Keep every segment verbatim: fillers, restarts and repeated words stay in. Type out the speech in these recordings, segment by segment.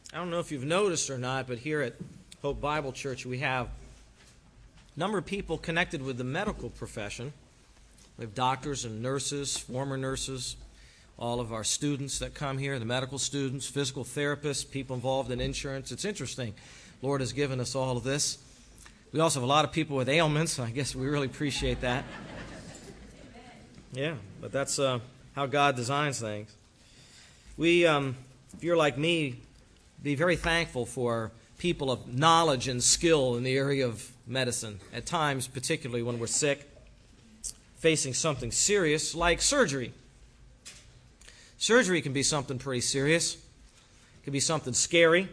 I don't know if you've noticed or not, but here at Hope Bible Church we have a number of people connected with the medical profession. We have doctors and nurses, former nurses, all of our students that come here, the medical students, physical therapists, people involved in insurance. It's interesting. The Lord has given us all of this. We also have a lot of people with ailments. I guess we really appreciate that. Yeah, but that's uh, how God designs things. We, um, if you're like me, be very thankful for people of knowledge and skill in the area of medicine. At times, particularly when we're sick, facing something serious like surgery. Surgery can be something pretty serious. It can be something scary.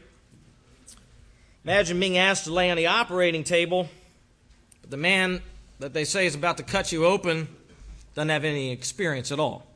Imagine being asked to lay on the operating table, but the man that they say is about to cut you open doesn't have any experience at all.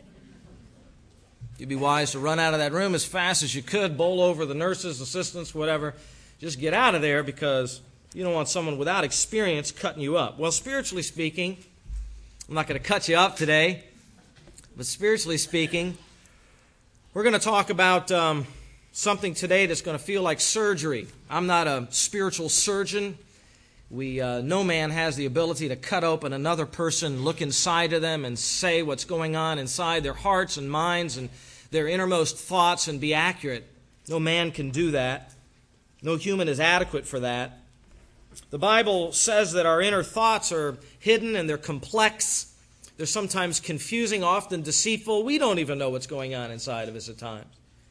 You'd be wise to run out of that room as fast as you could, bowl over the nurses, assistants, whatever. Just get out of there because you don't want someone without experience cutting you up. Well, spiritually speaking, I'm not going to cut you up today, but spiritually speaking, we're going to talk about um, something today that's going to feel like surgery. I'm not a spiritual surgeon. We, uh, no man has the ability to cut open another person, look inside of them, and say what's going on inside their hearts and minds and their innermost thoughts and be accurate. No man can do that. No human is adequate for that. The Bible says that our inner thoughts are hidden and they're complex. They're sometimes confusing, often deceitful. We don't even know what's going on inside of us at times.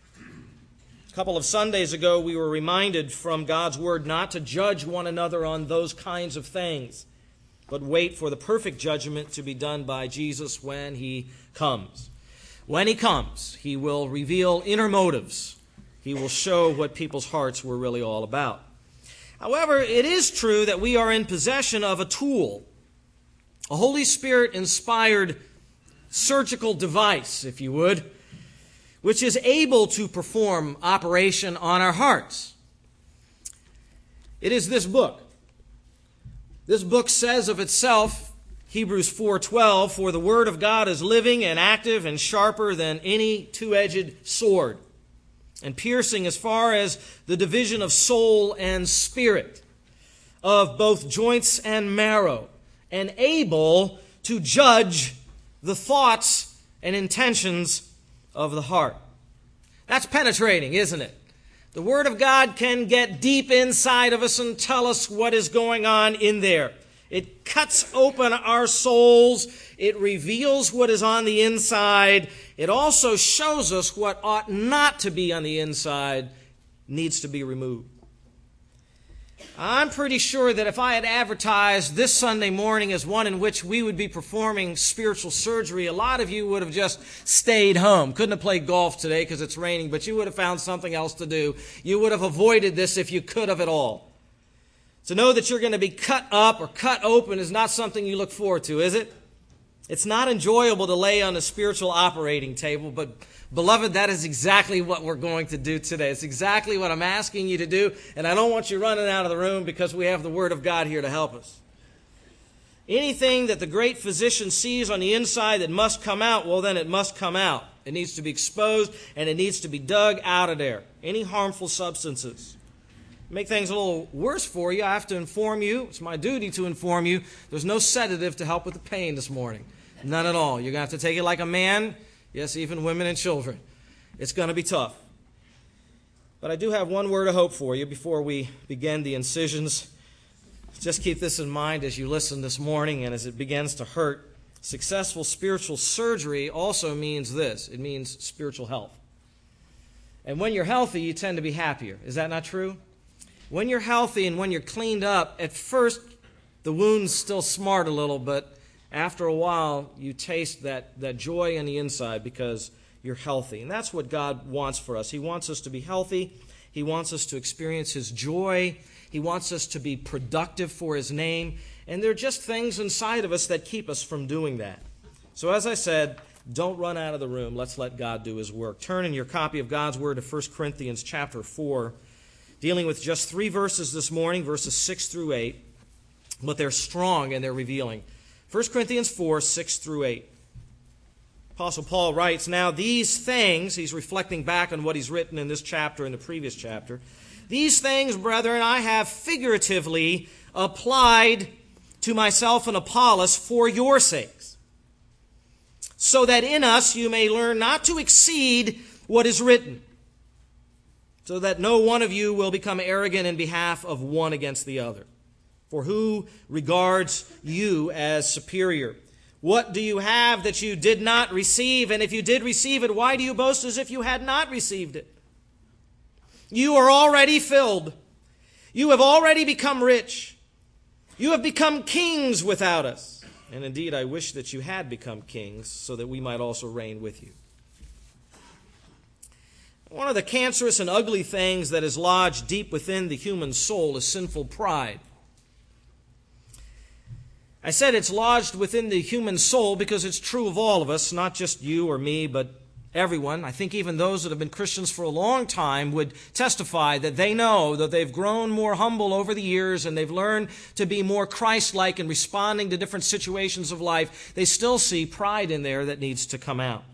A couple of Sundays ago, we were reminded from God's Word not to judge one another on those kinds of things, but wait for the perfect judgment to be done by Jesus when He comes. When He comes, He will reveal inner motives. He will show what people's hearts were really all about. However, it is true that we are in possession of a tool, a Holy Spirit-inspired surgical device, if you would, which is able to perform operation on our hearts. It is this book. This book says of itself, Hebrews four twelve, "For the Word of God is living and active and sharper than any two-edged sword, and piercing as far as the division of soul and spirit, of both joints and marrow, and able to judge the thoughts and intentions of the heart." That's penetrating, isn't it? The Word of God can get deep inside of us and tell us what is going on in there. It cuts open our souls. It reveals what is on the inside. It also shows us what ought not to be on the inside needs to be removed. I'm pretty sure that if I had advertised this Sunday morning as one in which we would be performing spiritual surgery, a lot of you would have just stayed home. Couldn't have played golf today because it's raining, but you would have found something else to do. You would have avoided this if you could have at all. To know that you're going to be cut up or cut open is not something you look forward to, is it? It's not enjoyable to lay on a spiritual operating table, but beloved, that is exactly what we're going to do today. It's exactly what I'm asking you to do, and I don't want you running out of the room because we have the Word of God here to help us. Anything that the great physician sees on the inside that must come out, well, then it must come out. It needs to be exposed, and it needs to be dug out of there. Any harmful substances. Make things a little worse for you, I have to inform you, it's my duty to inform you, there's no sedative to help with the pain this morning. None at all. You're going to have to take it like a man. Yes, even women and children. It's going to be tough. But I do have one word of hope for you before we begin the incisions. Just keep this in mind as you listen this morning and as it begins to hurt. Successful spiritual surgery also means this. It means spiritual health. And when you're healthy, you tend to be happier. Is that not true? When you're healthy and when you're cleaned up, at first the wounds still smart a little, but after a while you taste that, that joy on the inside because you're healthy. And that's what God wants for us. He wants us to be healthy. He wants us to experience His joy. He wants us to be productive for His name. And there are just things inside of us that keep us from doing that. So as I said, don't run out of the room. Let's let God do His work. Turn in your copy of God's Word to First Corinthians chapter four. Dealing with just three verses this morning, verses six through eight, but they're strong and they're revealing. First Corinthians four, six through eight. Apostle Paul writes, "Now these things," he's reflecting back on what he's written in this chapter and the previous chapter, "these things, brethren, I have figuratively applied to myself and Apollos for your sakes, so that in us you may learn not to exceed what is written, so that no one of you will become arrogant in behalf of one against the other. For who regards you as superior? What do you have that you did not receive? And if you did receive it, why do you boast as if you had not received it? You are already filled. You have already become rich. You have become kings without us. And indeed, I wish that you had become kings, so that we might also reign with you." One of the cancerous and ugly things that is lodged deep within the human soul is sinful pride. I said it's lodged within the human soul because it's true of all of us, not just you or me, but everyone. I think even those that have been Christians for a long time would testify that they know that they've grown more humble over the years and they've learned to be more Christ-like in responding to different situations of life. They still see pride in there that needs to come out.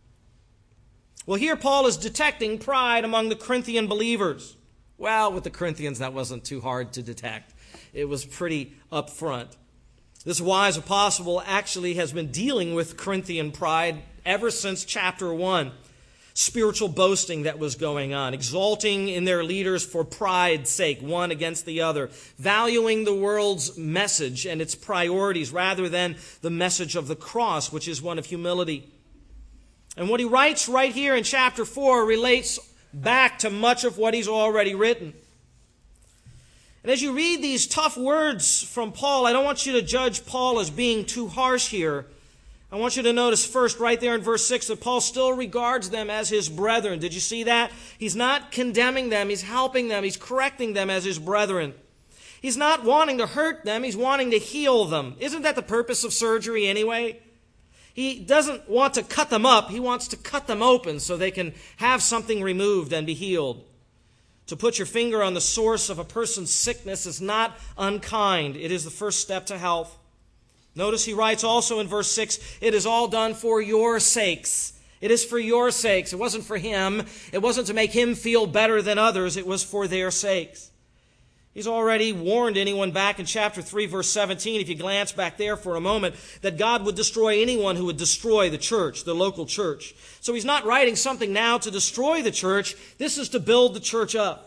Well, here Paul is detecting pride among the Corinthian believers. Well, with the Corinthians, that wasn't too hard to detect. It was pretty upfront. This wise apostle actually has been dealing with Corinthian pride ever since chapter one. Spiritual boasting that was going on, exalting in their leaders for pride's sake, one against the other, valuing the world's message and its priorities rather than the message of the cross, which is one of humility. And what he writes right here in chapter four relates back to much of what he's already written. And as you read these tough words from Paul, I don't want you to judge Paul as being too harsh here. I want you to notice first, right there in verse six, that Paul still regards them as his brethren. Did you see that? He's not condemning them. He's helping them. He's correcting them as his brethren. He's not wanting to hurt them. He's wanting to heal them. Isn't that the purpose of surgery anyway? He doesn't want to cut them up. He wants to cut them open so they can have something removed and be healed. To put your finger on the source of a person's sickness is not unkind. It is the first step to health. Notice he writes also in verse six, "It is all done for your sakes." It is for your sakes. It wasn't for him. It wasn't to make him feel better than others. It was for their sakes. He's already warned anyone back in chapter three, verse seventeen, if you glance back there for a moment, that God would destroy anyone who would destroy the church, the local church. So he's not writing something now to destroy the church. This is to build the church up.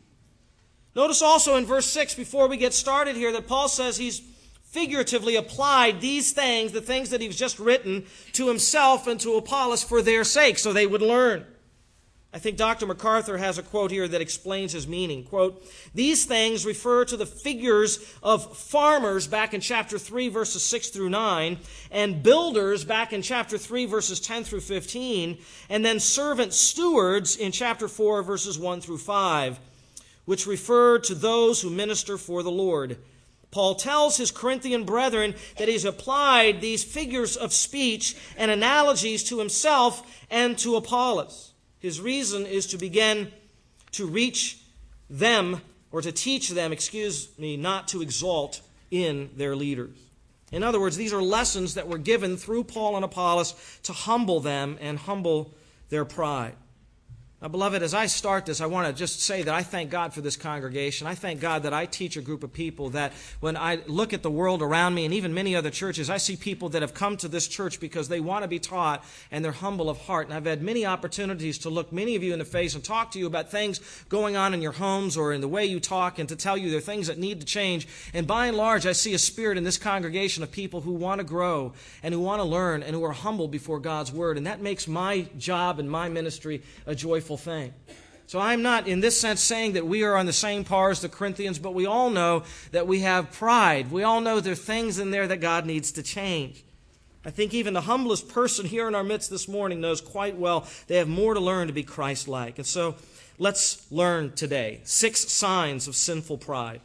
Notice also in verse six, before we get started here, that Paul says he's figuratively applied these things, the things that he's just written, to himself and to Apollos for their sake, so they would learn. I think Doctor MacArthur has a quote here that explains his meaning. Quote, "These things refer to the figures of farmers back in chapter three, verses six through nine, and builders back in chapter three, verses ten through fifteen, and then servant stewards in chapter four, verses one through five, which refer to those who minister for the Lord." Paul tells his Corinthian brethren that he's applied these figures of speech and analogies to himself and to Apollos. His reason is to begin to reach them, or to teach them, excuse me, not to exalt in their leaders. In other words, these are lessons that were given through Paul and Apollos to humble them and humble their pride. Now, beloved, as I start this, I want to just say that I thank God for this congregation. I thank God that I teach a group of people that when I look at the world around me and even many other churches, I see people that have come to this church because they want to be taught and they're humble of heart. And I've had many opportunities to look many of you in the face and talk to you about things going on in your homes or in the way you talk and to tell you there are things that need to change. And by and large, I see a spirit in this congregation of people who want to grow and who want to learn and who are humble before God's Word. And that makes my job and my ministry a joyful thing. So I'm not in this sense saying that we are on the same par as the Corinthians, but we all know that we have pride. We all know there are things in there that God needs to change. I think even the humblest person here in our midst this morning knows quite well they have more to learn to be Christ-like. And so let's learn today six signs of sinful pride.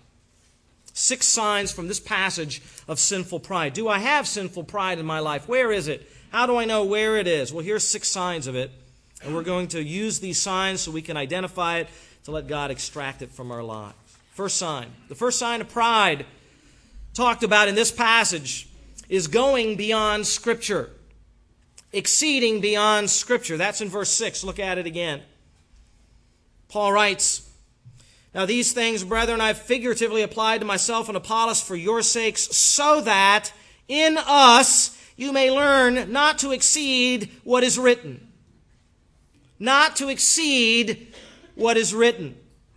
Six signs from this passage of sinful pride. Do I have sinful pride in my life? Where is it? How do I know where it is? Well, here's six signs of it. And we're going to use these signs so we can identify it, to let God extract it from our lives. First sign. The first sign of pride talked about in this passage is going beyond Scripture. exceeding beyond Scripture. That's in verse six. Look at it again. Paul writes, "Now these things, brethren, I've figuratively applied to myself and Apollos for your sakes, so that in us you may learn not to exceed what is written." Not to exceed what is written.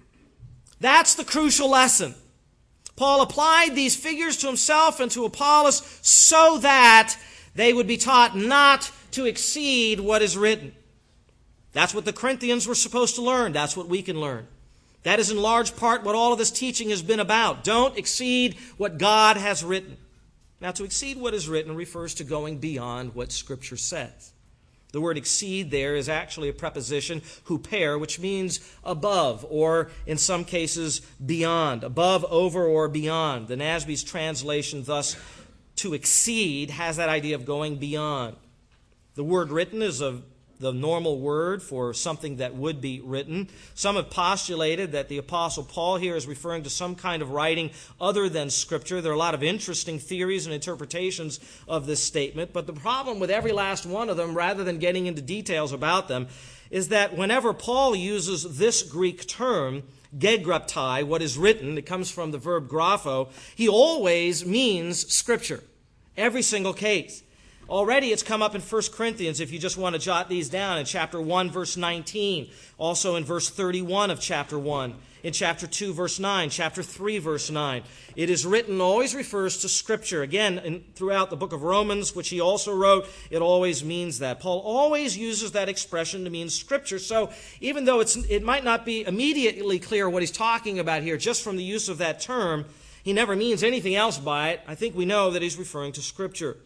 That's the crucial lesson. Paul applied these figures to himself and to Apollos so that they would be taught not to exceed what is written. That's what the Corinthians were supposed to learn. That's what we can learn. That is in large part what all of this teaching has been about. Don't exceed what God has written. Now, to exceed what is written refers to going beyond what Scripture says. The word exceed there is actually a preposition, huper, which means above, or in some cases beyond. Above, over, or beyond. The N A S B's translation, thus, to exceed, has that idea of going beyond. The word written is a the normal word for something that would be written. Some have postulated that the Apostle Paul here is referring to some kind of writing other than Scripture. There are a lot of interesting theories and interpretations of this statement, but the problem with every last one of them, rather than getting into details about them, is that whenever Paul uses this Greek term, gegraptai, what is written, it comes from the verb grapho, he always means Scripture. Every single case. Already it's come up in First Corinthians, if you just want to jot these down, in chapter one, verse nineteen, also in verse thirty-one of chapter one, in chapter two, verse nine, chapter three, verse nine. It is written always refers to Scripture. Again, in, throughout the book of Romans, which he also wrote, it always means that. Paul always uses that expression to mean Scripture. So even though it's, it might not be immediately clear what he's talking about here, just from the use of that term, he never means anything else by it. I think we know that he's referring to Scripture.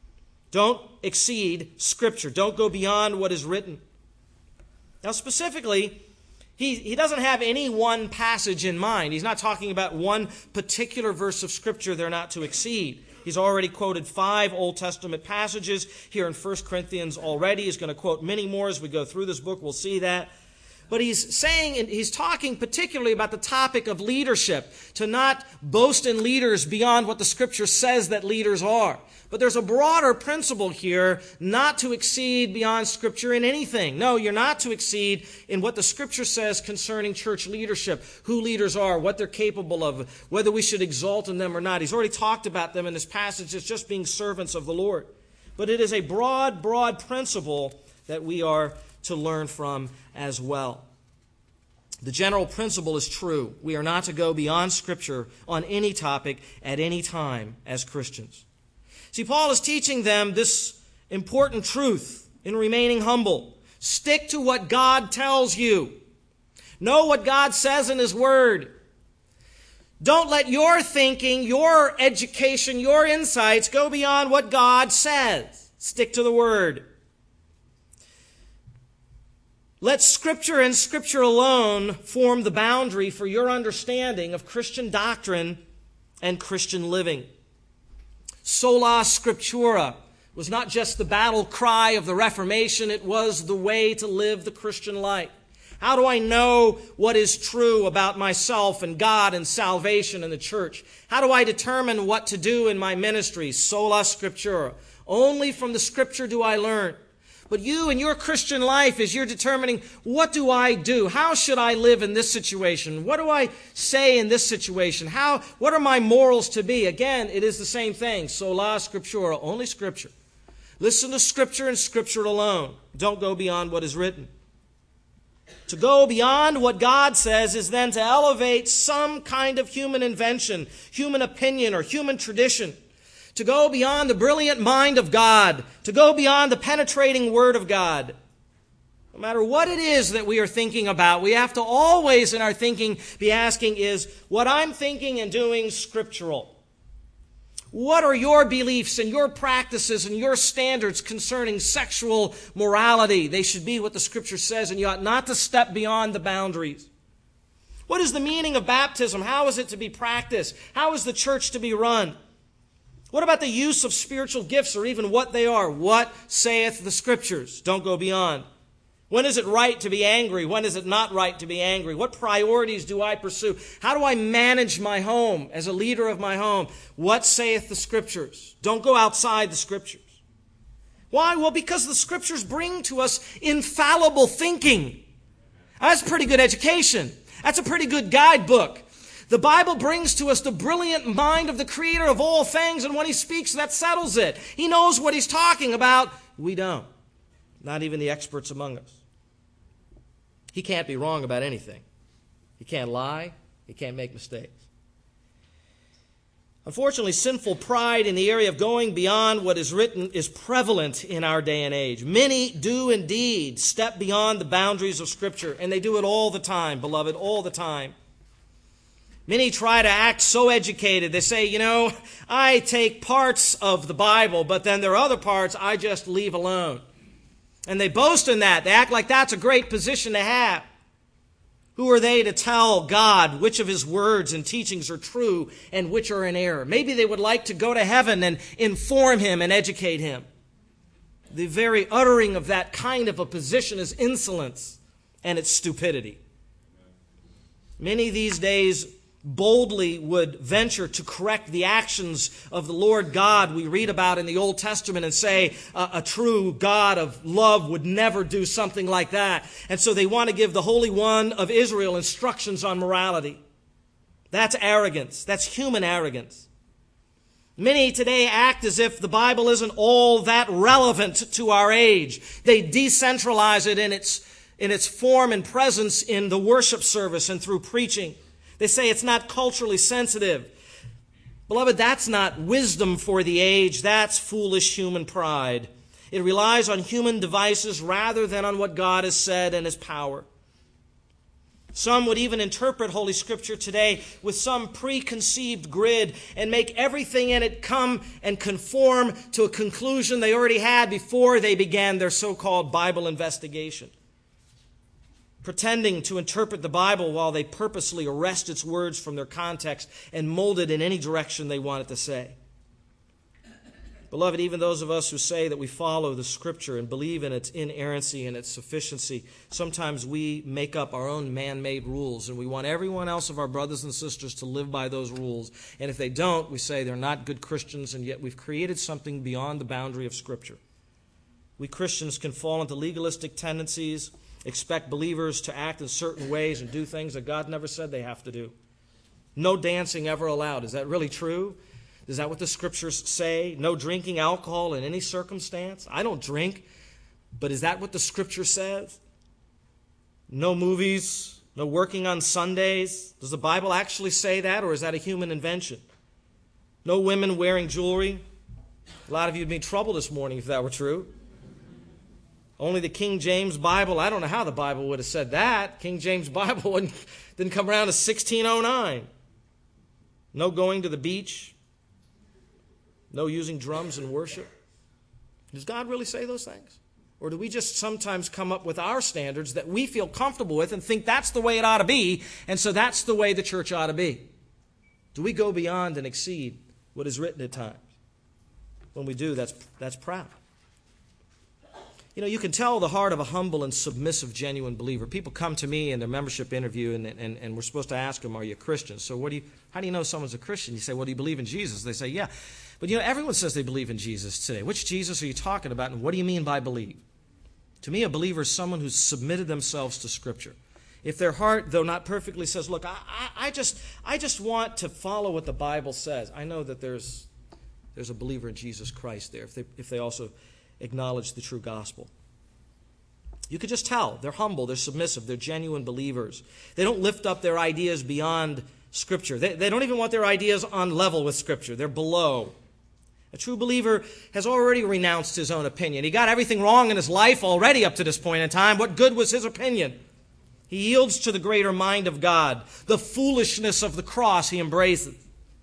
Don't exceed Scripture. Don't go beyond what is written. Now, specifically, he, he doesn't have any one passage in mind. He's not talking about one particular verse of Scripture they're not to exceed. He's already quoted five Old Testament passages here in First Corinthians already. He's going to quote many more as we go through this book. We'll see that. But he's saying, and he's talking particularly about the topic of leadership, to not boast in leaders beyond what the Scripture says that leaders are. But there's a broader principle here, not to exceed beyond Scripture in anything. No, you're not to exceed in what the Scripture says concerning church leadership, who leaders are, what they're capable of, whether we should exalt in them or not. He's already talked about them in this passage as just being servants of the Lord. But it is a broad, broad principle that we are to learn from as well. The general principle is true. We are not to go beyond Scripture on any topic at any time as Christians. See, Paul is teaching them this important truth in remaining humble. Stick to what God tells you. Know what God says in His Word. Don't let your thinking, your education, your insights go beyond what God says. Stick to the Word. Let Scripture and Scripture alone form the boundary for your understanding of Christian doctrine and Christian living. Sola Scriptura was not just the battle cry of the Reformation, it was the way to live the Christian life. How do I know what is true about myself and God and salvation and the church? How do I determine what to do in my ministry? Sola Scriptura. Only from the Scripture do I learn. But you in your Christian life, as you're determining, what do I do? How should I live in this situation? What do I say in this situation? How? What are my morals to be? Again, it is the same thing. Sola Scriptura, only Scripture. Listen to Scripture and Scripture alone. Don't go beyond what is written. To go beyond what God says is then to elevate some kind of human invention, human opinion, or human tradition. To go beyond the brilliant mind of God, to go beyond the penetrating Word of God. No matter what it is that we are thinking about, we have to always in our thinking be asking, is what I'm thinking and doing scriptural? What are your beliefs and your practices and your standards concerning sexual morality? They should be what the Scripture says, and you ought not to step beyond the boundaries. What is the meaning of baptism? How is it to be practiced? How is the church to be run? What about the use of spiritual gifts, or even what they are? What saith the Scriptures? Don't go beyond. When is it right to be angry? When is it not right to be angry? What priorities do I pursue? How do I manage my home as a leader of my home? What saith the Scriptures? Don't go outside the Scriptures. Why? Well, because the Scriptures bring to us infallible thinking. That's pretty good education. That's a pretty good guidebook. The Bible brings to us the brilliant mind of the Creator of all things, and when He speaks, that settles it. He knows what He's talking about. We don't. Not even the experts among us. He can't be wrong about anything. He can't lie. He can't make mistakes. Unfortunately, sinful pride in the area of going beyond what is written is prevalent in our day and age. Many do indeed step beyond the boundaries of Scripture, and they do it all the time, beloved, all the time. Many try to act so educated. They say, you know, I take parts of the Bible, but then there are other parts I just leave alone. And they boast in that. They act like that's a great position to have. Who are they to tell God which of His words and teachings are true and which are in error? Maybe they would like to go to heaven and inform Him and educate Him. The very uttering of that kind of a position is insolence and it's stupidity. Many these days boldly would venture to correct the actions of the Lord God we read about in the Old Testament and say a, a true God of love would never do something like that. And so they want to give the Holy One of Israel instructions on morality. That's arrogance. That's human arrogance. Many today act as if the Bible isn't all that relevant to our age. They decentralize it in its, in its form and presence in the worship service and through preaching. They say it's not culturally sensitive. Beloved, that's not wisdom for the age. That's foolish human pride. It relies on human devices rather than on what God has said and His power. Some would even interpret Holy Scripture today with some preconceived grid and make everything in it come and conform to a conclusion they already had before they began their so-called Bible investigation. Pretending to interpret the Bible while they purposely arrest its words from their context and mold it in any direction they want it to say. Beloved, even those of us who say that we follow the Scripture and believe in its inerrancy and its sufficiency, sometimes we make up our own man-made rules, and we want everyone else of our brothers and sisters to live by those rules. And if they don't, we say they're not good Christians, and yet we've created something beyond the boundary of Scripture. We Christians can fall into legalistic tendencies, expect believers to act in certain ways and do things that God never said they have to do. No dancing ever allowed. Is that really true? Is that what the Scriptures say? No drinking alcohol in any circumstance? I don't drink, but is that what the Scripture says? No movies, no working on Sundays. Does the Bible actually say that, or is that a human invention? No women wearing jewelry. A lot of you would be in trouble this morning if that were true. Only the King James Bible. I don't know how the Bible would have said that. King James Bible didn't come around to sixteen oh nine. No going to the beach. No using drums in worship. Does God really say those things? Or do we just sometimes come up with our standards that we feel comfortable with and think that's the way it ought to be, and so that's the way the church ought to be? Do we go beyond and exceed what is written at times? When we do, that's, that's proud. You know, you can tell the heart of a humble and submissive, genuine believer. People come to me in their membership interview, and, and, and we're supposed to ask them, are you a Christian? So what do you, how do you know someone's a Christian? You say, well, do you believe in Jesus? They say, yeah. But, you know, everyone says they believe in Jesus today. Which Jesus are you talking about, and what do you mean by believe? To me, a believer is someone who's submitted themselves to Scripture. If their heart, though not perfectly, says, look, I, I, I, just, I just want to follow what the Bible says, I know that there's, there's a believer in Jesus Christ there, if they, if they also acknowledge the true gospel. You could just tell. They're humble, they're submissive, they're genuine believers. They don't lift up their ideas beyond Scripture. They, they don't even want their ideas on level with Scripture. They're below. A true believer has already renounced his own opinion. He got everything wrong in his life already up to this point in time. What good was his opinion? He yields to the greater mind of God. The foolishness of the cross he embraces.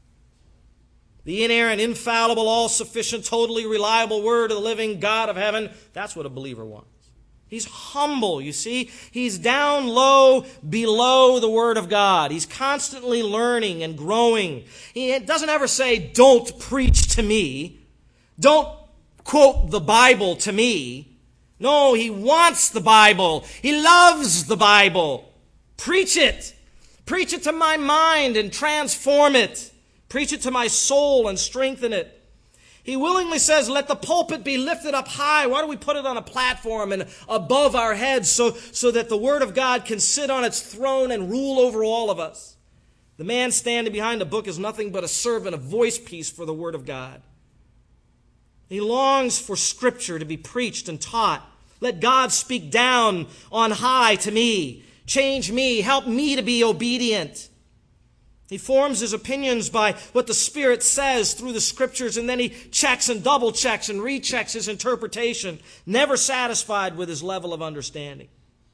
The inerrant, infallible, all-sufficient, totally reliable word of the living God of heaven, that's what a believer wants. He's humble, you see. He's down low below the Word of God. He's constantly learning and growing. He doesn't ever say, don't preach to me. Don't quote the Bible to me. No, he wants the Bible. He loves the Bible. Preach it. Preach it to my mind and transform it. Preach it to my soul and strengthen it. He willingly says, let the pulpit be lifted up high. Why do we put it on a platform and above our heads so, so that the Word of God can sit on its throne and rule over all of us? The man standing behind the book is nothing but a servant, a voice piece for the Word of God. He longs for Scripture to be preached and taught. Let God speak down on high to me. Change me. Help me to be obedient. He forms his opinions by what the Spirit says through the Scriptures, and then he checks and double checks and rechecks his interpretation, never satisfied with his level of understanding.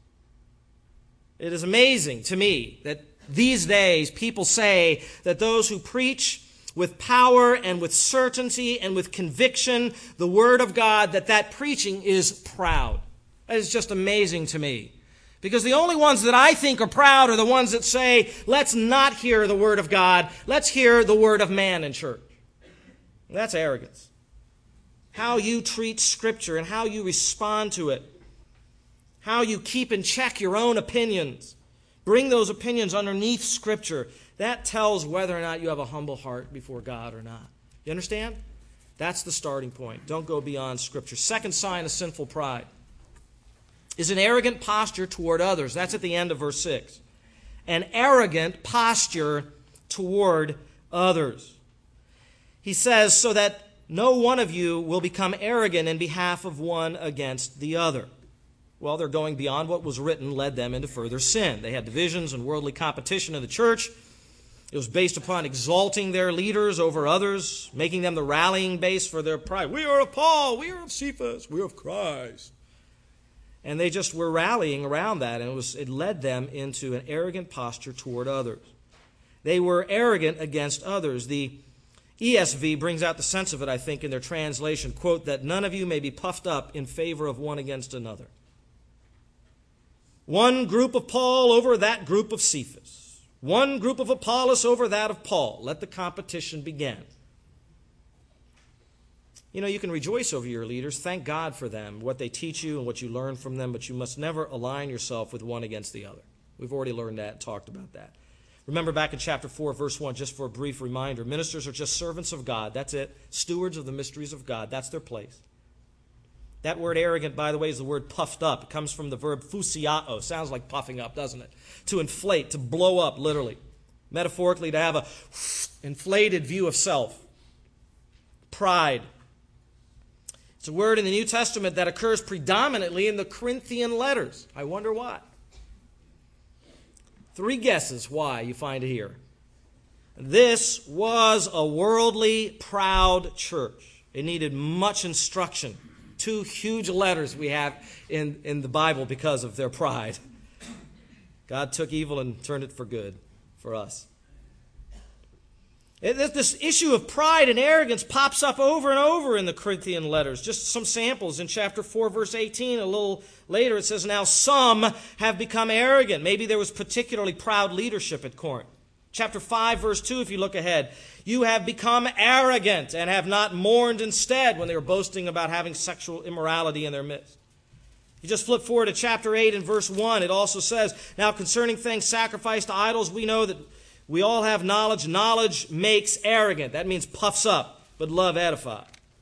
It is amazing to me that these days people say that those who preach with power and with certainty and with conviction the Word of God, that that preaching is proud. That is just amazing to me. Because the only ones that I think are proud are the ones that say, let's not hear the Word of God. Let's hear the word of man in church. That's arrogance. How you treat Scripture and how you respond to it. How you keep in check your own opinions. Bring those opinions underneath Scripture. That tells whether or not you have a humble heart before God or not. You understand? That's the starting point. Don't go beyond Scripture. Second sign of sinful pride is an arrogant posture toward others. That's at the end of verse six. An arrogant posture toward others. He says, so that no one of you will become arrogant in behalf of one against the other. Well, they're going beyond what was written, led them into further sin. They had divisions and worldly competition in the church. It was based upon exalting their leaders over others, making them the rallying base for their pride. We are of Paul, we are of Cephas, we are of Christ. And they just were rallying around that, and it was it led them into an arrogant posture toward others. They were arrogant against others. The E S V brings out the sense of it, I think, in their translation, quote, that none of you may be puffed up in favor of one against another. One group of Paul over that group of Cephas. One group of Apollos over that of Paul. Let the competition begin. You know, you can rejoice over your leaders. Thank God for them, what they teach you and what you learn from them, but you must never align yourself with one against the other. We've already learned that and talked about that. Remember back in chapter four, verse one, just for a brief reminder, ministers are just servants of God. That's it. Stewards of the mysteries of God. That's their place. That word arrogant, by the way, is the word puffed up. It comes from the verb phusiao. Sounds like puffing up, doesn't it? To inflate, to blow up, literally. Metaphorically, to have a inflated view of self. Pride. It's a word in the New Testament that occurs predominantly in the Corinthian letters. I wonder why. Three guesses why you find it here. This was a worldly, proud church. It needed much instruction. Two huge letters we have in, in the Bible because of their pride. God took evil and turned it for good for us. This issue of pride and arrogance pops up over and over in the Corinthian letters. Just some samples in chapter four, verse eighteen. A little later it says, now some have become arrogant. Maybe there was particularly proud leadership at Corinth. Chapter five, verse two, if you look ahead. You have become arrogant and have not mourned instead, when they were boasting about having sexual immorality in their midst. You just flip forward to chapter eight and verse one. It also says, now concerning things sacrificed to idols, we know that we all have knowledge. Knowledge makes arrogant. That means puffs up, but love edifies.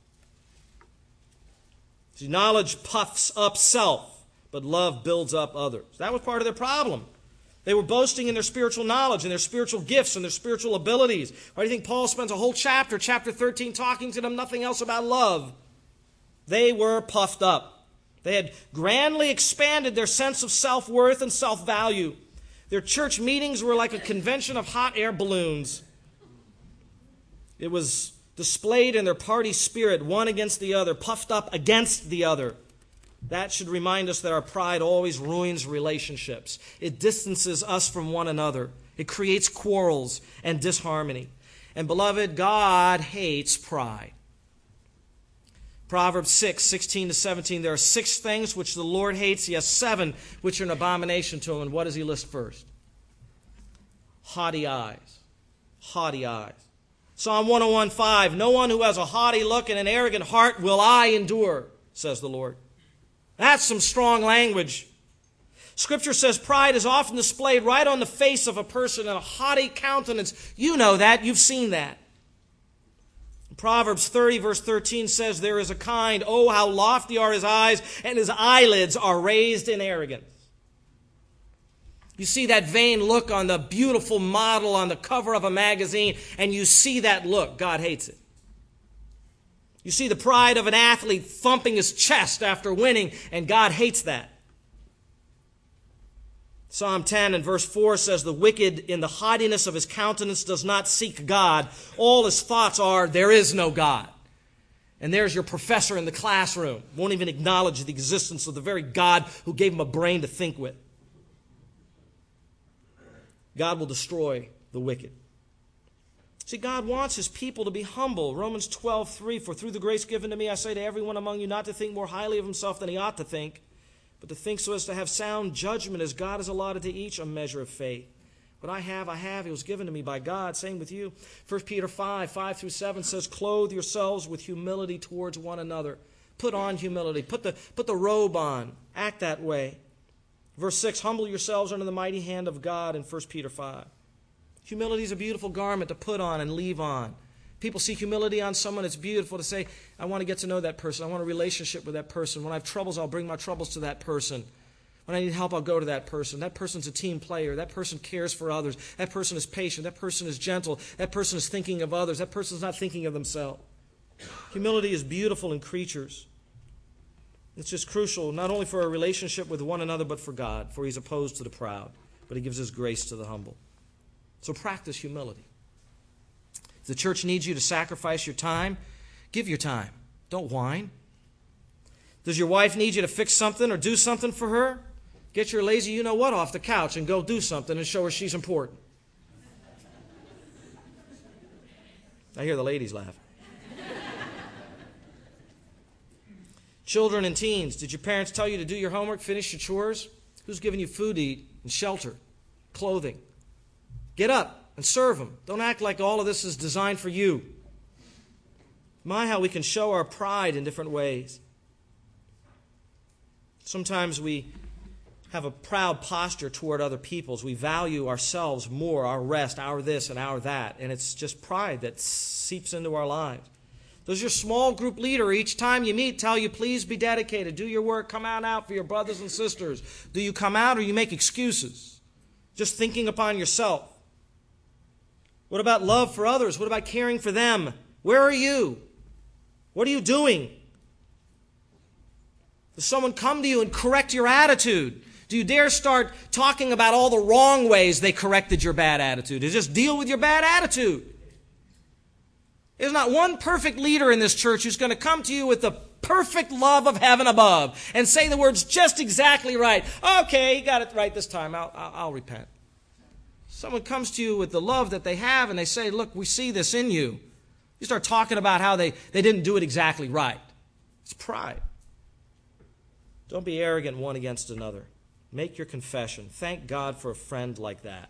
See, knowledge puffs up self, but love builds up others. That was part of their problem. They were boasting in their spiritual knowledge and their spiritual gifts and their spiritual abilities. Why do you think Paul spends a whole chapter, chapter thirteen, talking to them nothing else about love? They were puffed up. They had grandly expanded their sense of self-worth and self-value. Their church meetings were like a convention of hot air balloons. It was displayed in their party spirit, one against the other, puffed up against the other. That should remind us that our pride always ruins relationships. It distances us from one another. It creates quarrels and disharmony. And beloved, God hates pride. Proverbs six, sixteen to seventeen, there are six things which the Lord hates. He has seven which are an abomination to him. And what does he list first? Haughty eyes. Haughty eyes. Psalm one oh one, five, no one who has a haughty look and an arrogant heart will I endure, says the Lord. That's some strong language. Scripture says pride is often displayed right on the face of a person in a haughty countenance. You know that. You've seen that. Proverbs thirty, verse thirteen says, there is a kind, oh, how lofty are his eyes, and his eyelids are raised in arrogance. You see that vain look on the beautiful model on the cover of a magazine, and you see that look. God hates it. You see the pride of an athlete thumping his chest after winning, and God hates that. Psalm ten and verse four says, the wicked in the haughtiness of his countenance does not seek God. All his thoughts are, there is no God. And there's your professor in the classroom. Won't even acknowledge the existence of the very God who gave him a brain to think with. God will destroy the wicked. See, God wants his people to be humble. Romans twelve three, for through the grace given to me, I say to everyone among you not to think more highly of himself than he ought to think, but to think so as to have sound judgment, as God has allotted to each a measure of faith. What I have, I have. It was given to me by God. Same with you. First Peter five, five through seven says, clothe yourselves with humility towards one another. Put on humility. Put the, put the robe on. Act that way. Verse six, humble yourselves under the mighty hand of God in First Peter five. Humility is a beautiful garment to put on and leave on. People see humility on someone, it's beautiful to say, I want to get to know that person. I want a relationship with that person. When I have troubles, I'll bring my troubles to that person. When I need help, I'll go to that person. That person's a team player. That person cares for others. That person is patient. That person is gentle. That person is thinking of others. That person is not thinking of themselves. Humility is beautiful in creatures. It's just crucial, not only for a relationship with one another, but for God, for he's opposed to the proud, but he gives his grace to the humble. So practice humility. If the church needs you to sacrifice your time, give your time. Don't whine. Does your wife need you to fix something or do something for her? Get your lazy you-know-what off the couch and go do something and show her she's important. I hear the ladies laugh. Children and teens, did your parents tell you to do your homework, finish your chores? Who's giving you food to eat and shelter, clothing? Get up and serve them. Don't act like all of this is designed for you. My, how we can show our pride in different ways. Sometimes we have a proud posture toward other peoples. We value ourselves more, our rest, our this and our that. And it's just pride that seeps into our lives. Does your small group leader each time you meet tell you, please be dedicated, do your work, come on out for your brothers and sisters? Do you come out or you make excuses? Just thinking upon yourself. What about love for others? What about caring for them? Where are you? What are you doing? Does someone come to you and correct your attitude? Do you dare start talking about all the wrong ways they corrected your bad attitude? To just deal with your bad attitude. There's not one perfect leader in this church who's going to come to you with the perfect love of heaven above and say the words just exactly right. Okay, you got it right this time. I'll, I'll, I'll repent. Someone comes to you with the love that they have and they say, look, we see this in you. You start talking about how they, they didn't do it exactly right. It's pride. Don't be arrogant one against another. Make your confession. Thank God for a friend like that.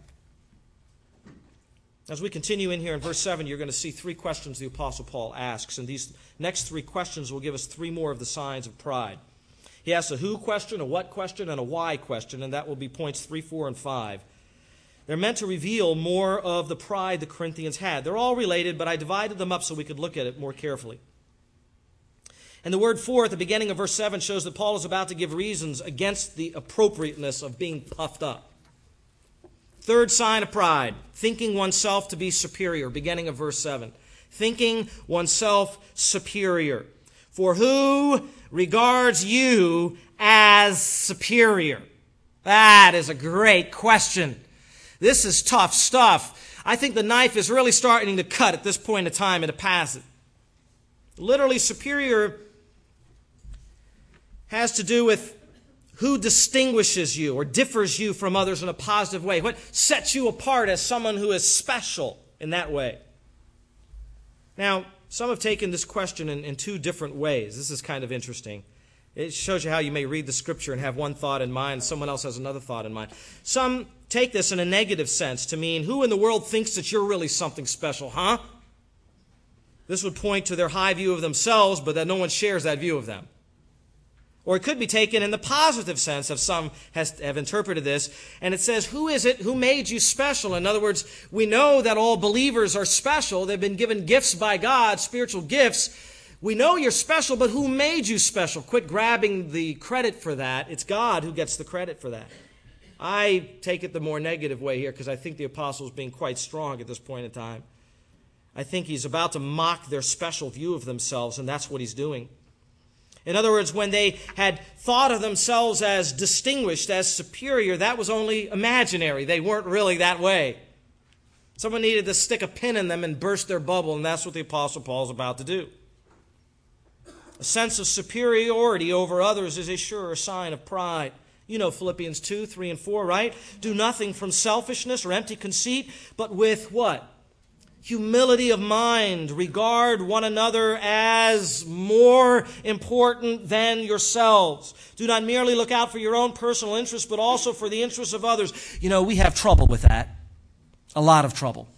As we continue in here in verse seven, you're going to see three questions the Apostle Paul asks. And these next three questions will give us three more of the signs of pride. He asks a who question, a what question, and a why question. And that will be points three, four, and five. They're meant to reveal more of the pride the Corinthians had. They're all related, but I divided them up so we could look at it more carefully. And the word for at the beginning of verse seven shows that Paul is about to give reasons against the appropriateness of being puffed up. Third sign of pride, thinking oneself to be superior, beginning of verse seven. Thinking oneself superior. For who regards you as superior? That is a great question. This is tough stuff. I think the knife is really starting to cut at this point in time in the passage. Literally, superior has to do with who distinguishes you or differs you from others in a positive way. What sets you apart as someone who is special in that way? Now, some have taken this question in, in two different ways. This is kind of interesting. It shows you how you may read the Scripture and have one thought in mind, someone else has another thought in mind. Some take this in a negative sense to mean, who in the world thinks that you're really something special, huh? This would point to their high view of themselves, but that no one shares that view of them. Or it could be taken in the positive sense, as some has, have interpreted this. And it says, who is it who made you special? In other words, we know that all believers are special. They've been given gifts by God, spiritual gifts. We know you're special, but who made you special? Quit grabbing the credit for that. It's God who gets the credit for that. I take it the more negative way here because I think the apostle is being quite strong at this point in time. I think he's about to mock their special view of themselves, and that's what he's doing. In other words, when they had thought of themselves as distinguished, as superior, that was only imaginary. They weren't really that way. Someone needed to stick a pin in them and burst their bubble, and that's what the Apostle Paul is about to do. A sense of superiority over others is a sure sign of pride. You know Philippians two, three, and four, right? Do nothing from selfishness or empty conceit, but with what? Humility of mind. Regard one another as more important than yourselves. Do not merely look out for your own personal interests, but also for the interests of others. You know, we have trouble with that. A lot of trouble.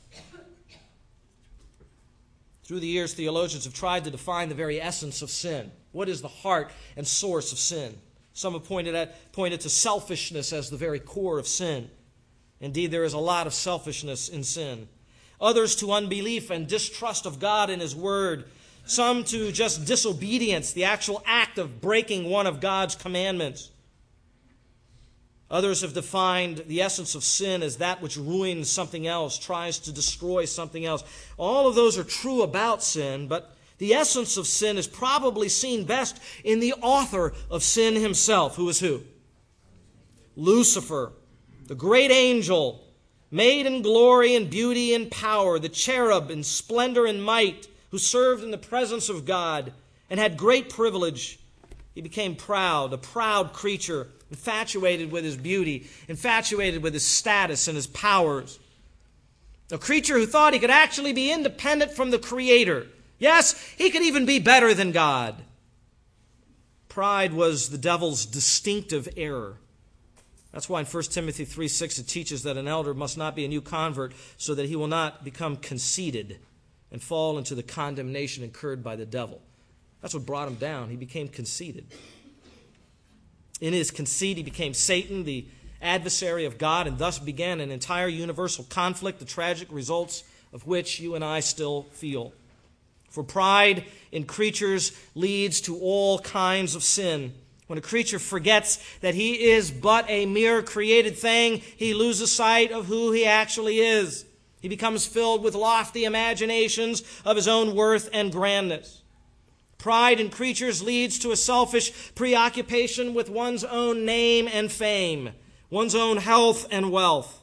Through the years, theologians have tried to define the very essence of sin. What is the heart and source of sin? Some have pointed at, pointed to selfishness as the very core of sin. Indeed, there is a lot of selfishness in sin. Others to unbelief and distrust of God and His Word. Some to just disobedience, the actual act of breaking one of God's commandments. Others have defined the essence of sin as that which ruins something else, tries to destroy something else. All of those are true about sin, but the essence of sin is probably seen best in the author of sin himself. Who is who? Lucifer, the great angel, made in glory and beauty and power, the cherub in splendor and might, who served in the presence of God and had great privilege. He became proud, a proud creature, infatuated with his beauty, infatuated with his status and his powers. A creature who thought he could actually be independent from the Creator. Yes, he could even be better than God. Pride was the devil's distinctive error. That's why in First Timothy three six it teaches that an elder must not be a new convert so that he will not become conceited and fall into the condemnation incurred by the devil. That's what brought him down. He became conceited. In his conceit, he became Satan, the adversary of God, and thus began an entire universal conflict, the tragic results of which you and I still feel. For pride in creatures leads to all kinds of sin. When a creature forgets that he is but a mere created thing, he loses sight of who he actually is. He becomes filled with lofty imaginations of his own worth and grandness. Pride in creatures leads to a selfish preoccupation with one's own name and fame, one's own health and wealth.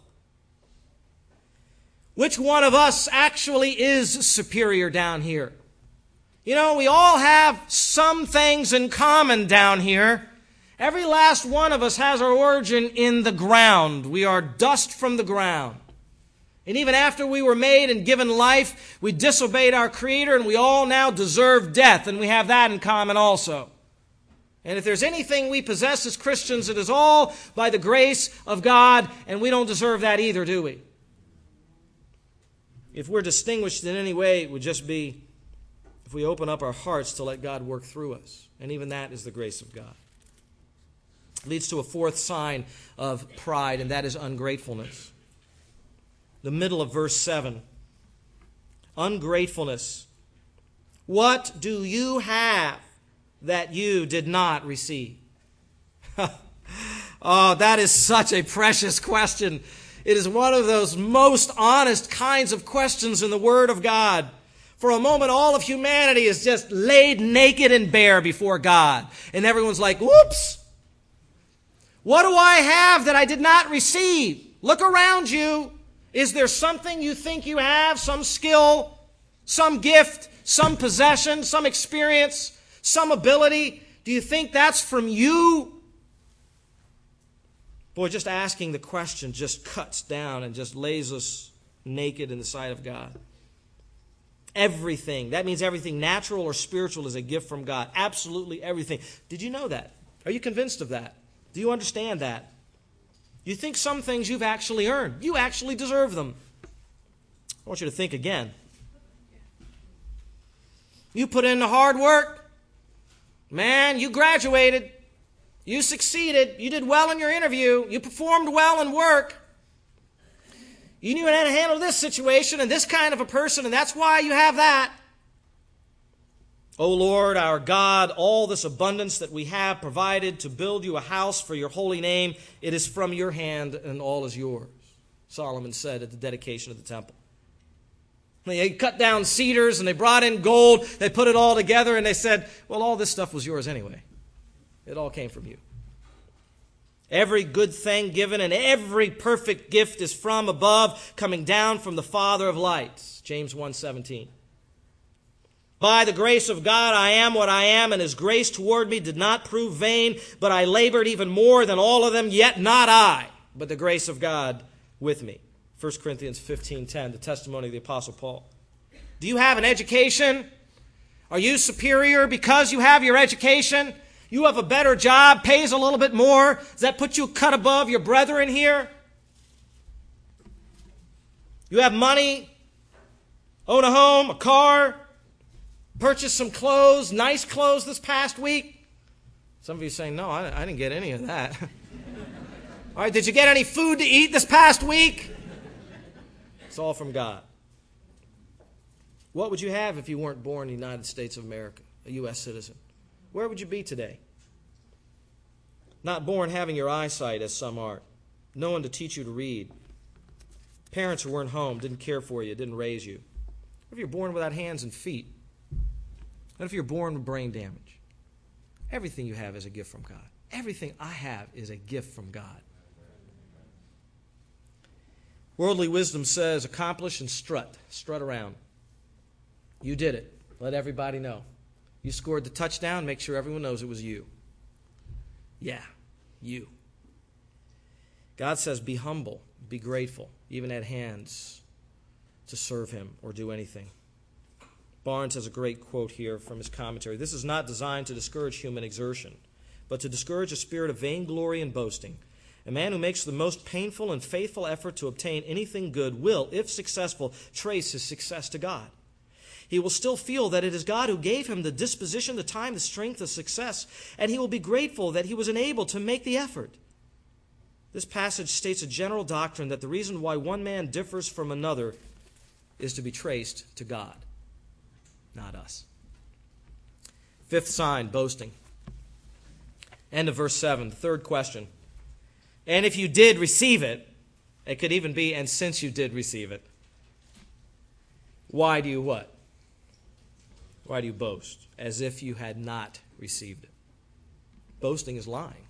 Which one of us actually is superior down here? You know, we all have some things in common down here. Every last one of us has our origin in the ground. We are dust from the ground. And even after we were made and given life, we disobeyed our Creator, and we all now deserve death, and we have that in common also. And if there's anything we possess as Christians, it is all by the grace of God, and we don't deserve that either, do we? If we're distinguished in any way, it would just be if we open up our hearts to let God work through us. And even that is the grace of God. It leads to a fourth sign of pride, and that is ungratefulness. The middle of verse seven. Ungratefulness. What do you have that you did not receive? Oh, that is such a precious question. It is one of those most honest kinds of questions in the Word of God. For a moment, all of humanity is just laid naked and bare before God. And everyone's like, whoops! What do I have that I did not receive? Look around you. Is there something you think you have? Some skill, some gift, some possession, some experience, some ability? Do you think that's from you? Boy, just asking the question just cuts down and just lays us naked in the sight of God. Everything. That means everything natural or spiritual is a gift from God. Absolutely everything. Did you know that? Are you convinced of that? Do you understand that? You think some things you've actually earned. You actually deserve them. I want you to think again. You put in the hard work. Man, you graduated. You succeeded. You did well in your interview. You performed well in work. You knew how to handle this situation and this kind of a person, and that's why you have that. O Lord, our God, all this abundance that we have provided to build you a house for your holy name, it is from your hand and all is yours, Solomon said at the dedication of the temple. They cut down cedars and they brought in gold. They put it all together and they said, well, all this stuff was yours anyway. It all came from you. Every good thing given and every perfect gift is from above, coming down from the Father of lights, James one seventeen. By the grace of God I am what I am, and his grace toward me did not prove vain, but I labored even more than all of them, yet not I, but the grace of God with me. First Corinthians fifteen ten, the testimony of the Apostle Paul. Do you have an education? Are you superior because you have your education? You have a better job, pays a little bit more. Does that put you a cut above your brethren here? You have money, own a home, a car, purchase some clothes, nice clothes this past week. Some of you are saying, no, I, I didn't get any of that. All right, did you get any food to eat this past week? It's all from God. What would you have if you weren't born in the United States of America, a U S citizen? Where would you be today? Not born having your eyesight, as some are. No one to teach you to read. Parents who weren't home, didn't care for you, didn't raise you. What if you're born without hands and feet? What if you're born with brain damage? Everything you have is a gift from God. Everything I have is a gift from God. Worldly wisdom says, accomplish and strut. Strut around. You did it. Let everybody know. You scored the touchdown, make sure everyone knows it was you. Yeah, you. God says, be humble, be grateful, even at hands to serve him or do anything. Barnes has a great quote here from his commentary. This is not designed to discourage human exertion, but to discourage a spirit of vainglory and boasting. A man who makes the most painful and faithful effort to obtain anything good will, if successful, trace his success to God. He will still feel that it is God who gave him the disposition, the time, the strength, the success, and he will be grateful that he was enabled to make the effort. This passage states a general doctrine that the reason why one man differs from another is to be traced to God, not us. Fifth sign, boasting. End of verse seven, the third question. And if you did receive it, it could even be, and since you did receive it, why do you what? Why do you boast? As if you had not received it. Boasting is lying.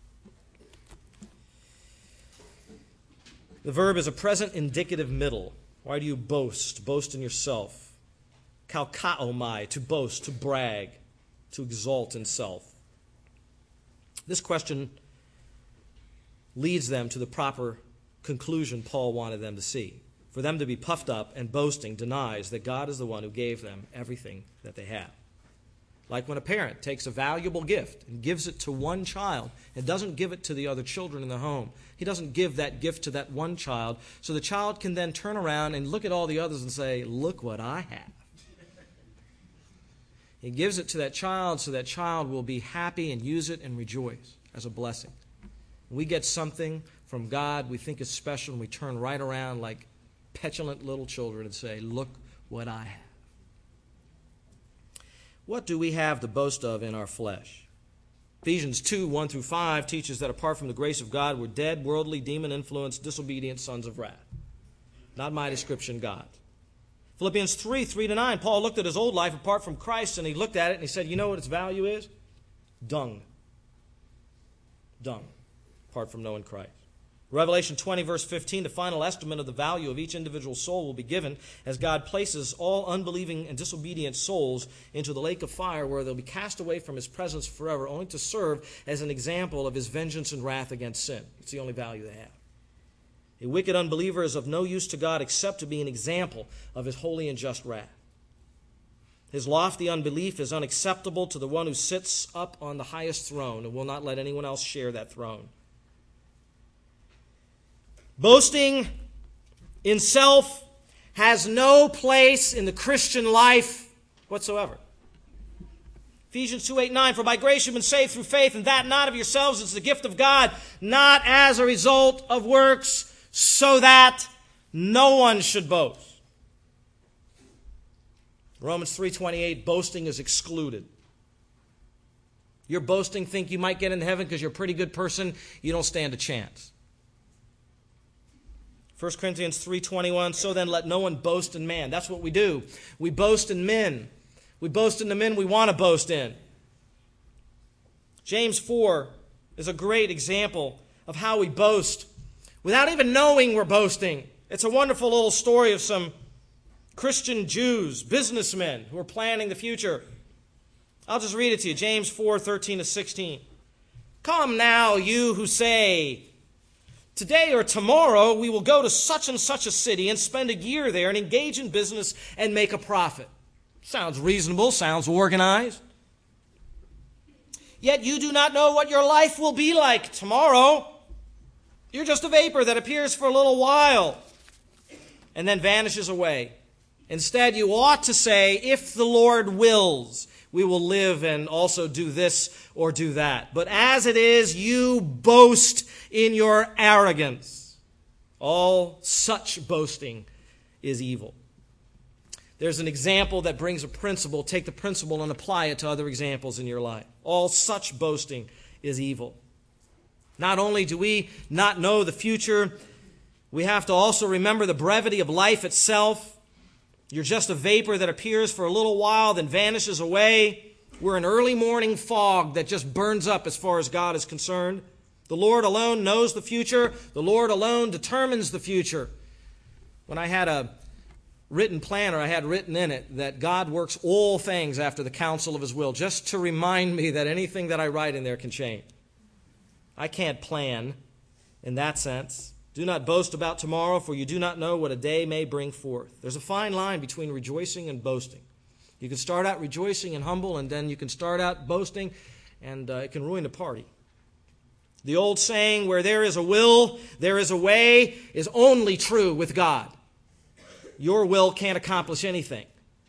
The verb is a present indicative middle. Why do you boast? Boast in yourself. Kalkaomai, to boast, to brag, to exalt in self. This question leads them to the proper conclusion Paul wanted them to see. For them to be puffed up and boasting denies that God is the one who gave them everything that they have. Like when a parent takes a valuable gift and gives it to one child and doesn't give it to the other children in the home. He doesn't give that gift to that one child, so the child can then turn around and look at all the others and say, look what I have. He gives it to that child so that child will be happy and use it and rejoice as a blessing. We get something from God we think is special and we turn right around like petulant little children and say, look what I have. What do we have to boast of in our flesh? Ephesians two, one through five teaches that apart from the grace of God, we're dead, worldly, demon-influenced, disobedient sons of wrath. Not my description, God. Philippians three, three to nine, Paul looked at his old life apart from Christ and he looked at it and he said, you know what its value is? Dung. Dung, apart from knowing Christ. Revelation twenty, verse fifteen, the final estimate of the value of each individual soul will be given as God places all unbelieving and disobedient souls into the lake of fire where they'll be cast away from his presence forever, only to serve as an example of his vengeance and wrath against sin. It's the only value they have. A wicked unbeliever is of no use to God except to be an example of his holy and just wrath. His lofty unbelief is unacceptable to the one who sits up on the highest throne and will not let anyone else share that throne. Boasting in self has no place in the Christian life whatsoever. Ephesians two, eight, nine, for by grace you've been saved through faith, and that not of yourselves, it's the gift of God, not as a result of works, so that no one should boast. Romans three twenty-eight, boasting is excluded. You're boasting, think you might get into heaven because you're a pretty good person, you don't stand a chance. First Corinthians three twenty-one, so then let no one boast in man. That's what we do. We boast in men. We boast in the men we want to boast in. James four is a great example of how we boast without even knowing we're boasting. It's a wonderful little story of some Christian Jews, businessmen who are planning the future. I'll just read it to you. James four, thirteen to sixteen. Come now, you who say, today or tomorrow we will go to such and such a city and spend a year there and engage in business and make a profit. Sounds reasonable, sounds organized. Yet you do not know what your life will be like tomorrow. You're just a vapor that appears for a little while and then vanishes away. Instead, you ought to say, if the Lord wills, we will live and also do this or do that. But as it is, you boast in your arrogance. All such boasting is evil. There's an example that brings a principle. Take the principle and apply it to other examples in your life. All such boasting is evil. Not only do we not know the future, we have to also remember the brevity of life itself. You're just a vapor that appears for a little while, then vanishes away. We're an early morning fog that just burns up as far as God is concerned. The Lord alone knows the future. The Lord alone determines the future. When I had a written planner, I had written in it that God works all things after the counsel of his will, just to remind me that anything that I write in there can change. I can't plan in that sense. Do not boast about tomorrow, for you do not know what a day may bring forth. There's a fine line between rejoicing and boasting. You can start out rejoicing and humble, and then you can start out boasting, and uh, it can ruin the party. The old saying, where there is a will, there is a way, is only true with God. Your will can't accomplish anything.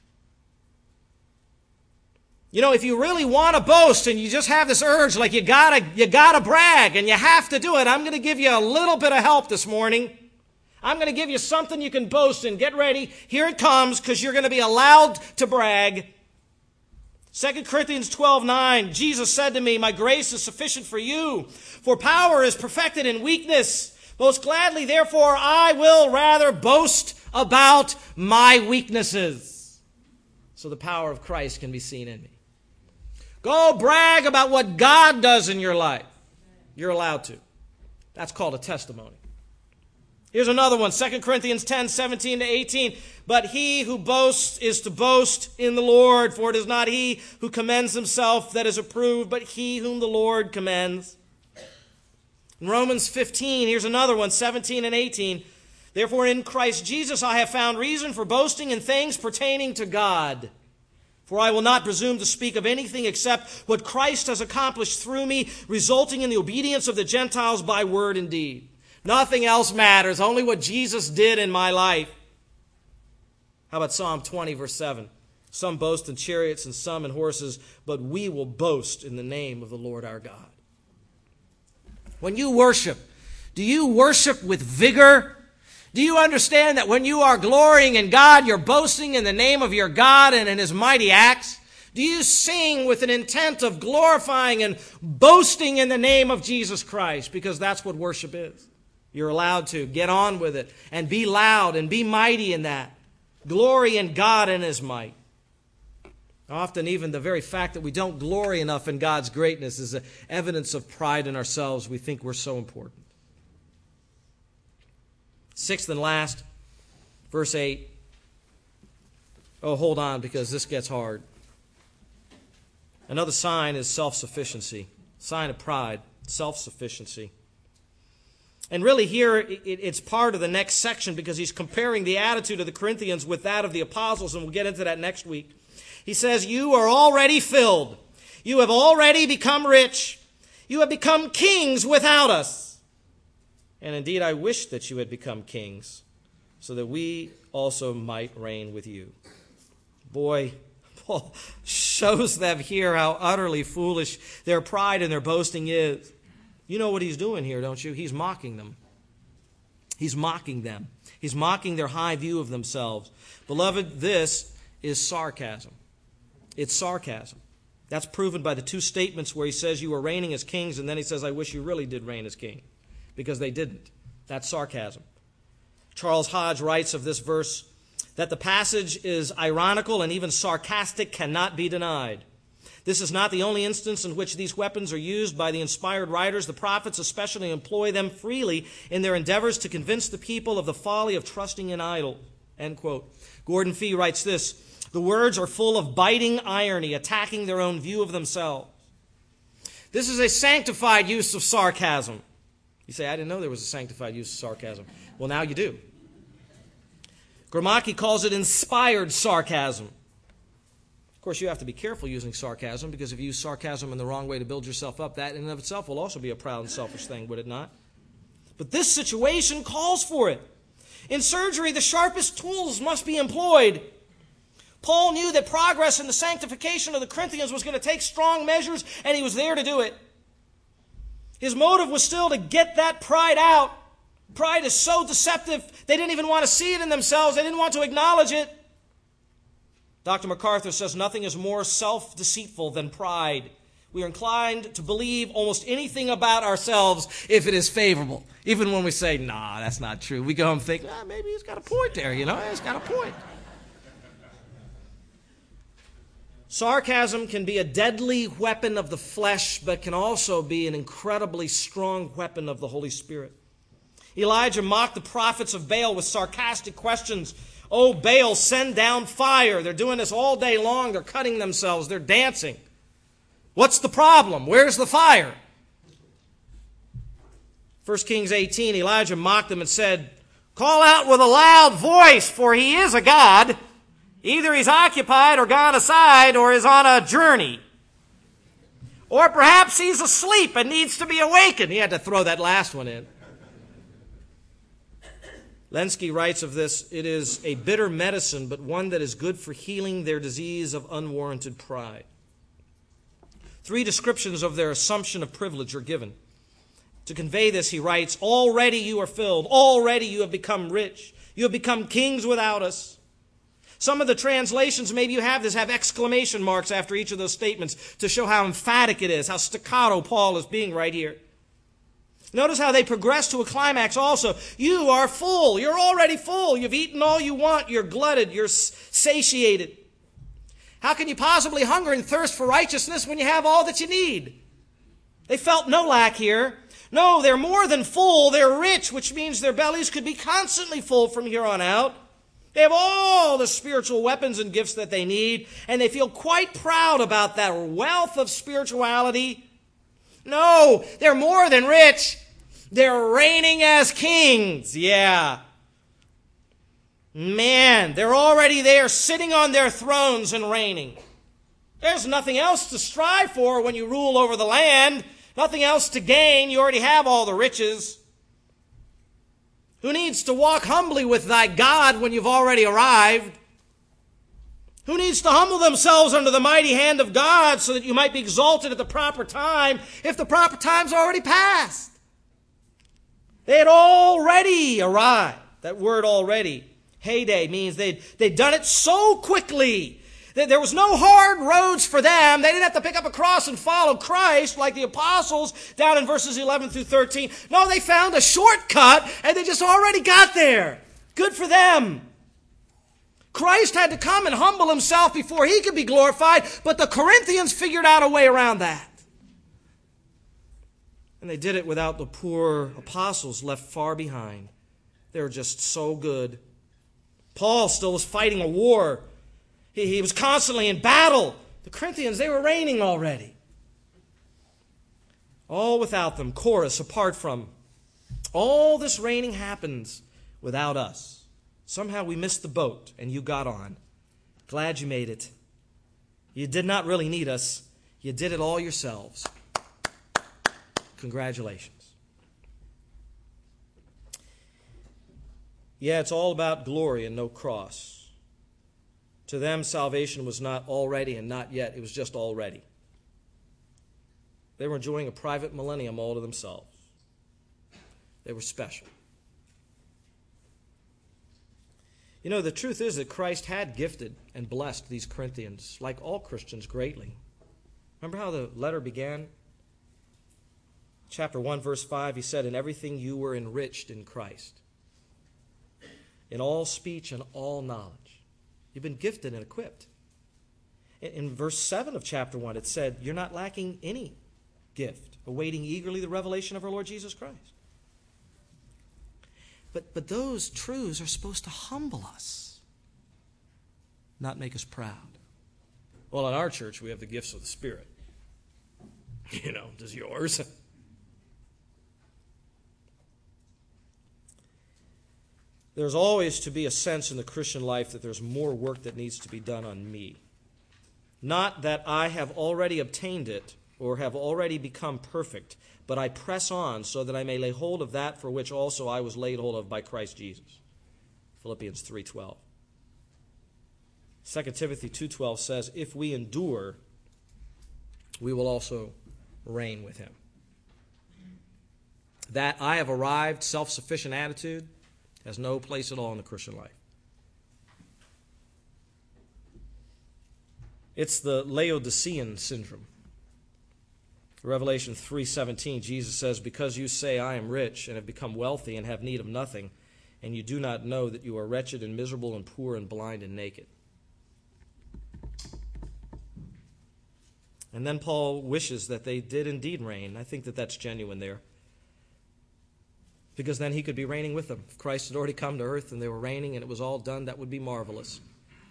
You know, if you really want to boast and you just have this urge, like you gotta, you gotta brag and you have to do it, I'm going to give you a little bit of help this morning. I'm going to give you something you can boast in. Get ready. Here it comes, because you're going to be allowed to brag. Second Corinthians twelve nine, Jesus said to me, my grace is sufficient for you, for power is perfected in weakness. Most gladly, therefore, I will rather boast about my weaknesses, so the power of Christ can be seen in me. Go brag about what God does in your life. You're allowed to. That's called a testimony. Here's another one, Second Corinthians ten, seventeen to eighteen. But he who boasts is to boast in the Lord, for it is not he who commends himself that is approved, but he whom the Lord commends. In Romans fifteen, here's another one, seventeen and eighteen. Therefore in Christ Jesus I have found reason for boasting in things pertaining to God. For I will not presume to speak of anything except what Christ has accomplished through me, resulting in the obedience of the Gentiles by word and deed. Nothing else matters, only what Jesus did in my life. How about Psalm twenty, verse seven? Some boast in chariots and some in horses, but we will boast in the name of the Lord our God. When you worship, do you worship with vigor? Do you understand that when you are glorying in God, you're boasting in the name of your God and in his mighty acts? Do you sing with an intent of glorifying and boasting in the name of Jesus Christ? Because that's what worship is. You're allowed to get on with it and be loud and be mighty in that. Glory in God and his might. Often even the very fact that we don't glory enough in God's greatness is evidence of pride in ourselves. We think we're so important. Sixth and last, verse eight. Oh, hold on, because this gets hard. Another sign is self-sufficiency. Sign of pride, self-sufficiency. And really here, it's part of the next section because he's comparing the attitude of the Corinthians with that of the apostles, and we'll get into that next week. He says, you are already filled. You have already become rich. You have become kings without us. And indeed, I wish that you had become kings, so that we also might reign with you. Boy, Paul shows them here how utterly foolish their pride and their boasting is. You know what he's doing here, don't you? He's mocking them. He's mocking them. He's mocking their high view of themselves. Beloved, this is sarcasm. It's sarcasm. That's proven by the two statements where he says you are reigning as kings, and then he says, I wish you really did reign as king, because they didn't. That's sarcasm. Charles Hodge writes of this verse that the passage is ironical and even sarcastic cannot be denied. This is not the only instance in which these weapons are used by the inspired writers. The prophets especially employ them freely in their endeavors to convince the people of the folly of trusting in idols. End quote. Gordon Fee writes this, the words are full of biting irony, attacking their own view of themselves. This is a sanctified use of sarcasm. You say, I didn't know there was a sanctified use of sarcasm. Well, now you do. Grimaldi calls it inspired sarcasm. Of course, you have to be careful using sarcasm, because if you use sarcasm in the wrong way to build yourself up, that in and of itself will also be a proud and selfish thing, would it not? But this situation calls for it. In surgery, the sharpest tools must be employed. Paul knew that progress in the sanctification of the Corinthians was going to take strong measures, and he was there to do it. His motive was still to get that pride out. Pride is so deceptive, they didn't even want to see it in themselves. They didn't want to acknowledge it. Doctor MacArthur says nothing is more self-deceitful than pride. We are inclined to believe almost anything about ourselves if it is favorable. Even when we say, nah, that's not true. We go home and think, ah, maybe he's got a point there, you know, he's got a point. Sarcasm can be a deadly weapon of the flesh, but can also be an incredibly strong weapon of the Holy Spirit. Elijah mocked the prophets of Baal with sarcastic questions. Oh, Baal, send down fire. They're doing this all day long. They're cutting themselves. They're dancing. What's the problem? Where's the fire? First Kings eighteen, Elijah mocked them and said, call out with a loud voice, for he is a god. Either he's occupied or gone aside or is on a journey. Or perhaps he's asleep and needs to be awakened. He had to throw that last one in. Lenski writes of this, it is a bitter medicine, but one that is good for healing their disease of unwarranted pride. Three descriptions of their assumption of privilege are given. To convey this, he writes, already you are filled. Already you have become rich. You have become kings without us. Some of the translations, maybe you have this, have exclamation marks after each of those statements to show how emphatic it is, how staccato Paul is being right here. Notice how they progress to a climax also. You are full. You're already full. You've eaten all you want. You're glutted. You're satiated. How can you possibly hunger and thirst for righteousness when you have all that you need? They felt no lack here. No, they're more than full. They're rich, which means their bellies could be constantly full from here on out. They have all the spiritual weapons and gifts that they need, and they feel quite proud about that wealth of spirituality. No, they're more than rich. They're reigning as kings. Yeah. Man, they're already there sitting on their thrones and reigning. There's nothing else to strive for when you rule over the land. Nothing else to gain. You already have all the riches. Who needs to walk humbly with thy God when you've already arrived? Who needs to humble themselves under the mighty hand of God so that you might be exalted at the proper time if the proper time's already passed? They had already arrived. That word already, heyday, means they'd, they'd done it so quickly that there was no hard roads for them. They didn't have to pick up a cross and follow Christ like the apostles down in verses eleven through thirteen. No, they found a shortcut and they just already got there. Good for them. Christ had to come and humble himself before he could be glorified, but the Corinthians figured out a way around that. And they did it without the poor apostles left far behind. They were just so good. Paul still was fighting a war. He, he was constantly in battle. The Corinthians, they were reigning already. All without them, chorus, apart from. All this reigning happens without us. Somehow we missed the boat and you got on. Glad you made it. You did not really need us. You did it all yourselves. Congratulations. Yeah, it's all about glory and no cross. To them, salvation was not already and not yet. It was just already. They were enjoying a private millennium all to themselves. They were special. You know, the truth is that Christ had gifted and blessed these Corinthians, like all Christians, greatly. Remember how the letter began? Chapter one, verse five, he said, "In everything you were enriched in Christ, in all speech and all knowledge." You've been gifted and equipped. In, in verse seven of chapter one, it said, "You're not lacking any gift, awaiting eagerly the revelation of our Lord Jesus Christ." But, but those truths are supposed to humble us, not make us proud. Well, in our church, we have the gifts of the Spirit. You know, does yours? There's always to be a sense in the Christian life that there's more work that needs to be done on me. Not that I have already obtained it or have already become perfect, but I press on so that I may lay hold of that for which also I was laid hold of by Christ Jesus. Philippians three twelve. Second Timothy two twelve says, "If we endure, we will also reign with him." That I have arrived, self-sufficient attitude has no place at all in the Christian life. It's the Laodicean syndrome. Revelation three seventeen, Jesus says, "Because you say, 'I am rich and have become wealthy and have need of nothing,' and you do not know that you are wretched and miserable and poor and blind and naked." And then Paul wishes that they did indeed reign. I think that that's genuine there. Because then he could be reigning with them. If Christ had already come to earth and they were reigning and it was all done, that would be marvelous.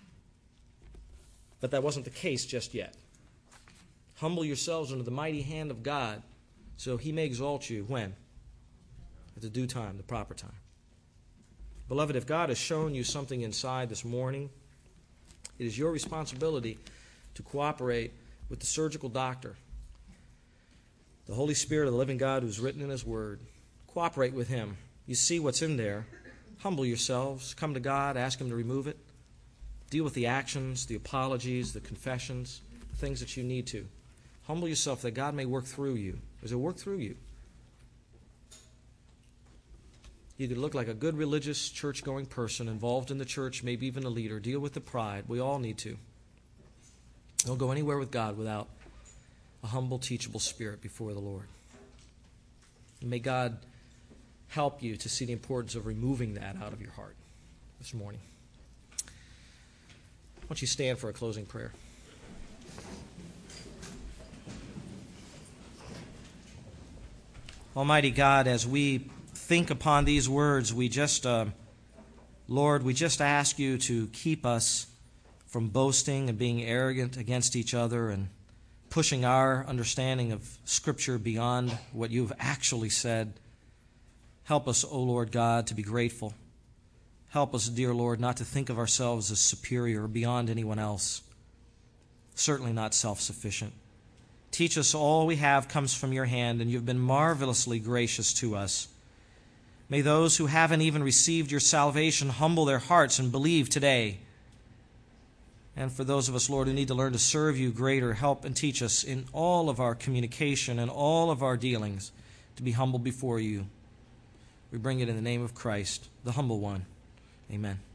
But that wasn't the case just yet. Humble yourselves under the mighty hand of God, so he may exalt you. When? At the due time, the proper time. Beloved, if God has shown you something inside this morning, it is your responsibility to cooperate with the surgical doctor, the Holy Spirit of the living God who's written in his word. Cooperate with him. You see what's in there. Humble yourselves. Come to God. Ask him to remove it. Deal with the actions, the apologies, the confessions, the things that you need to. Humble yourself that God may work through you. Does it work through you? You could look like a good religious church-going person involved in the church, maybe even a leader. Deal with the pride. We all need to. Don't go anywhere with God without a humble, teachable spirit before the Lord. And may God help you to see the importance of removing that out of your heart this morning. Why don't you stand for a closing prayer? Almighty God, as we think upon these words, we just, uh, Lord, we just ask you to keep us from boasting and being arrogant against each other and pushing our understanding of Scripture beyond what you've actually said. Help us, O Lord God, to be grateful. Help us, dear Lord, not to think of ourselves as superior or beyond anyone else. Certainly not self-sufficient. Teach us all we have comes from your hand, and you've been marvelously gracious to us. May those who haven't even received your salvation humble their hearts and believe today. And for those of us, Lord, who need to learn to serve you greater, help and teach us in all of our communication and all of our dealings to be humble before you. We bring it in the name of Christ, the humble one. Amen.